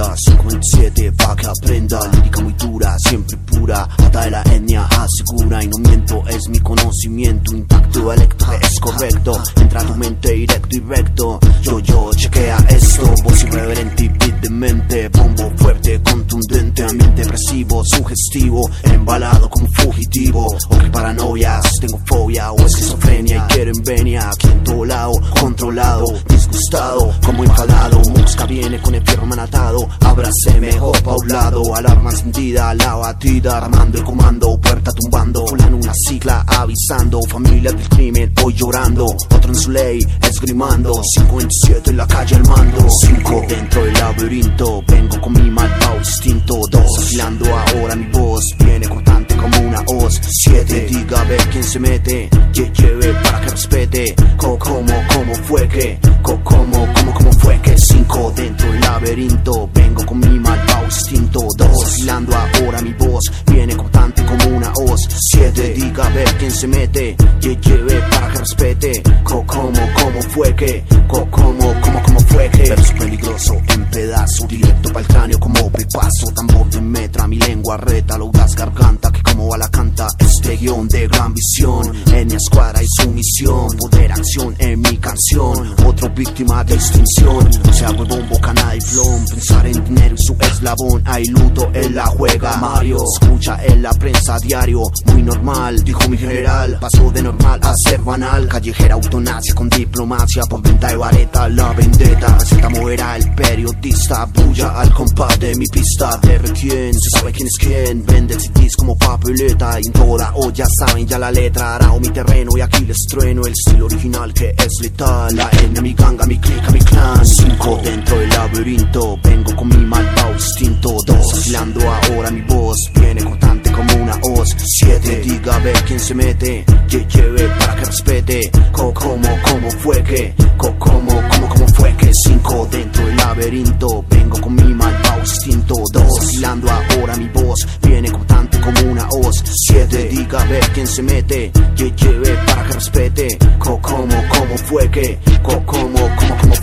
lenta, 527 pa' que aprenda. Lírica muy dura, siempre pura, hasta de la etnia asegura. Y no miento, es mi conocimiento intacto, electo, es correcto. Entra a tu mente directo y recto. Yo, chequea esto. Voz irreverente y beat de mente. Bombo fuerte, contundente, ambiente depresivo, sugestivo, embalado como fugitivo. O que paranoias, tengo fobia o esquizofrenia y quiero envenia. Aquí en todo lado, controlado, disgustado, como enfadado. Mosca viene con el fierro manatado. Ábrase mejor pa' un lado. Alarma encendida, la batida, armando el comando, puerta tumbando. Fulano una sigla avisando. Familia del crimen, hoy llorando. Otro en su ley, esgrimando. 527 en la calle al mando. 5 dentro del laberinto. Vengo con mi malvado instinto. 2 afilando ahora mi voz. Viene cortante como una hoz. 7 diga a ver quién se mete. Lleve para que respete. ¿Cómo fue que? ¿Cómo fue que? 5 dentro del laberinto. Vengo con mi malvado instinto. 2 afilando ahora mi voz. Viene cortante como una hoz. 7 diga a ver quién se mete. Lleve para que respete. ¿Cómo fue que? ¿Cómo fue que? Verso peligroso en pedazo, directo pa'l cráneo como pepazo. Tambor de metra, mi lengua reta, audaz garganta que como a la canta. Este guión de gran visión, en mi escuadra y su misión. Poder acción en mi canción, otro víctima de extinción. No sea huevón, bocana y plom, pensar en dinero y su eslabón. Hay luto, él la juega Mario, escucha en la prensa diario. Muy normal, dijo mi general, pasó de normal a ser banal. Callejera autonacia con diplomacia, por venta de vareta la vendetta. Receta moverá el periodista, bulla al compás de mi pista. De quién, se sabe quién es quién, vende CDs como papeleta. Y en toda olla saben ya la letra, arao mi terreno y aquí les trueno. El estilo original que es letal, la etnia, mi ganga, mi clica, mi clan. 5 dentro del laberinto, vengo con mi malvado instinto. 2 afilando ahora mi voz, viene cortante como una hoz. 7 diga a ver quién se mete, lleve para que respete. ¿Cómo fue que? ¿Cómo fue que? 5 dentro del laberinto, vengo con mi malvado instinto. 2 afilando ahora mi voz, viene cortante como una hoz. 7 diga a ver quién se mete, lleve para que respete. ¿Cómo fue que? ¿Cómo